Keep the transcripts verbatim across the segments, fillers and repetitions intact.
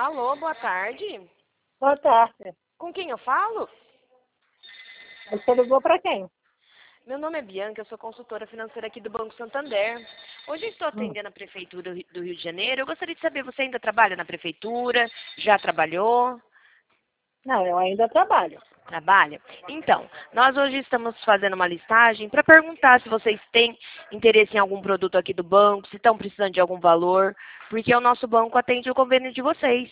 Alô, boa tarde. Boa tarde. Com quem eu falo? Você ligou para quem? Meu nome é Bianca, eu sou consultora financeira aqui do Banco Santander. Hoje eu estou Hum. atendendo a Prefeitura do Rio de Janeiro. Eu gostaria de saber, você ainda trabalha na Prefeitura? Já trabalhou? Não, eu ainda trabalho. Trabalha? Então, nós hoje estamos fazendo uma listagem para perguntar se vocês têm interesse em algum produto aqui do banco, se estão precisando de algum valor, porque o nosso banco atende o convênio de vocês.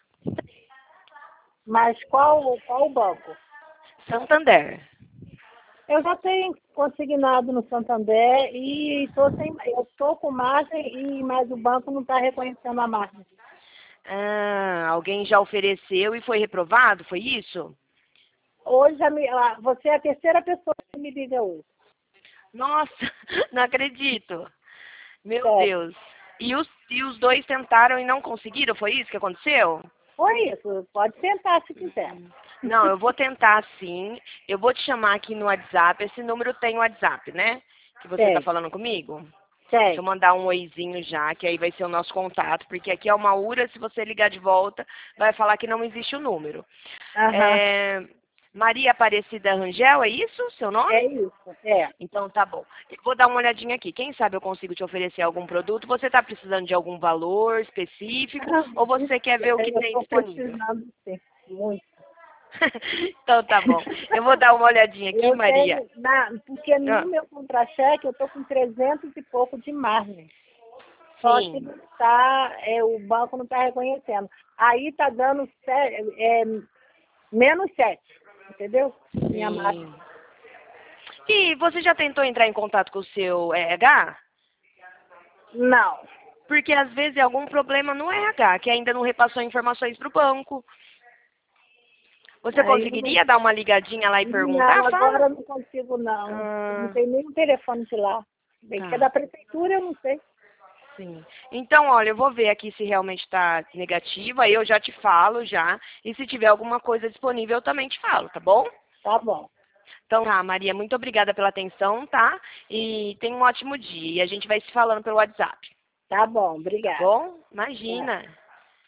Mas qual, qual o banco? Santander. Eu já tenho consignado no Santander e tô sem, eu estou com margem, e, mas o banco não está reconhecendo a margem. Ah, alguém já ofereceu e foi reprovado, foi isso? Hoje, a, mi- a- você é a terceira pessoa que me liga hoje. Nossa, não acredito. Meu Sério. Deus. E os, e os dois tentaram e não conseguiram? Foi isso que aconteceu? Foi isso. Pode tentar se quiser. Não, eu vou tentar sim. Eu vou te chamar aqui no WhatsApp. Esse número tem WhatsApp, né? Que você está Tem, falando comigo? Deixa eu tem. mandar um oizinho já, que aí vai ser o nosso contato, porque aqui é uma URA, se você ligar de volta, vai falar que não existe o número. Aham. É, Maria Aparecida Rangel, é isso seu nome? É isso. É. Então tá bom. Eu vou dar uma olhadinha aqui. Quem sabe eu consigo te oferecer algum produto. Você está precisando de algum valor específico Ah, ou você quer ver o que eu tem estou disponível? precisando sim, muito. Então tá bom. Eu vou dar uma olhadinha aqui, Eu Maria. tenho, na, porque Ah, no meu contra-cheque eu estou com trezentos e pouco de margem. Só que sim, não tá, é, o banco não está reconhecendo. Aí está dando se- é, menos sete, entendeu? Minha margem. sim. E você já tentou entrar em contato com o seu R H? Não. Porque às vezes é algum problema no R H, que ainda não repassou informações para o banco. Você Aí não, conseguiria dar uma ligadinha lá e não, perguntar? Fala. agora eu não consigo não. Eu não Ah, tenho nenhum telefone de lá. Bem que é da tá. prefeitura, eu não sei. Sim. Então, olha, eu vou ver aqui se realmente está negativa, aí eu já te falo já. E se tiver alguma coisa disponível, eu também te falo, tá bom? Tá bom. Então tá, Maria, muito obrigada pela atenção, tá? E tenha um ótimo dia. E a gente vai se falando pelo WhatsApp, Tá bom, tá obrigada. bom? Tá. Imagina.